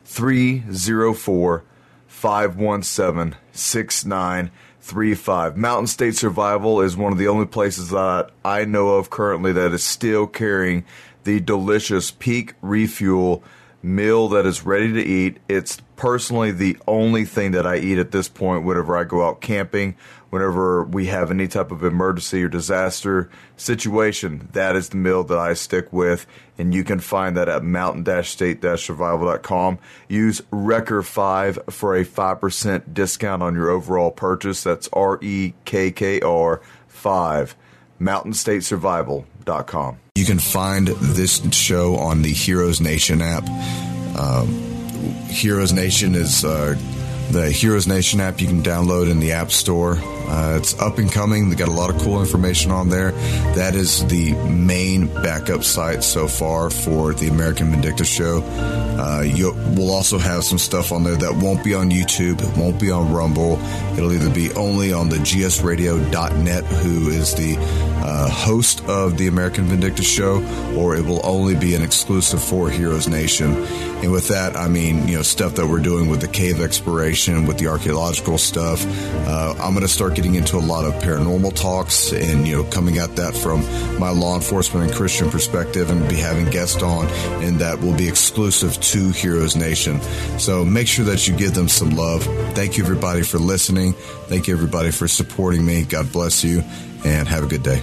304-517-6935. Mountain State Survival is one of the only places that I know of currently that is still carrying the delicious Peak Refuel meal that is ready to eat. It's personally the only thing that I eat at this point whenever I go out camping, whenever we have any type of emergency or disaster situation. That is the meal that I stick with, and you can find that at mountain-state-survival.com. Use REKKR5 for a 5% discount on your overall purchase. That's REKKR 5. mountainstatesurvival.com. You can find this show on the Heroes Nation app. Heroes Nation is the Heroes Nation app you can download in the App Store. It's up and coming. They got a lot of cool information on there. That is the main backup site so far for the American Vindicta Show. We'll also have some stuff on there that won't be on YouTube. It won't be on Rumble. It'll either be only on the gsradio.net, who is the host of the American Vindicta Show, or it will only be an exclusive for Heroes Nation. And with that, I mean, stuff that we're doing with the cave exploration, with the archaeological stuff. I'm going to start getting into a lot of paranormal talks and, coming at that from my law enforcement and Christian perspective, and be having guests on, and that will be exclusive to Heroes Nation. So make sure that you give them some love. Thank you, everybody, for listening. Thank you, everybody, for supporting me. God bless you, and have a good day.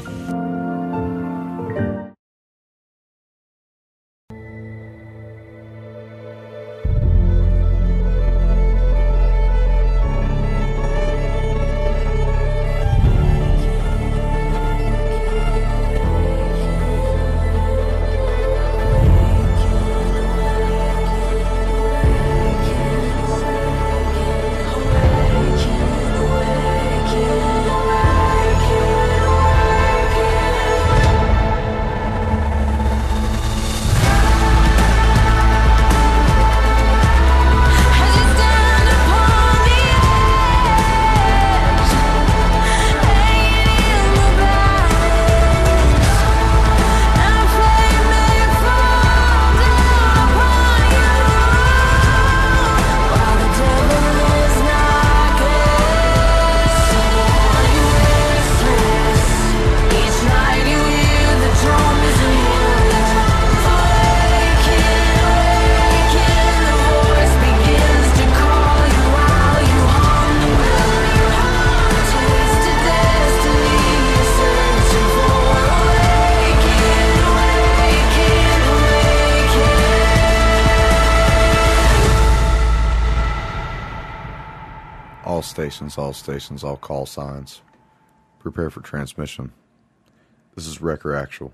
All stations, all call signs. Prepare for transmission. This is Wrecker Actual.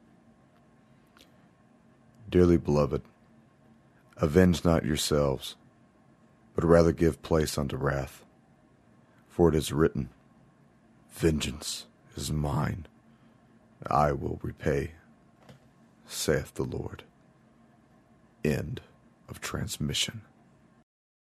Dearly beloved, avenge not yourselves, but rather give place unto wrath. For it is written, vengeance is mine, I will repay, saith the Lord. End of transmission.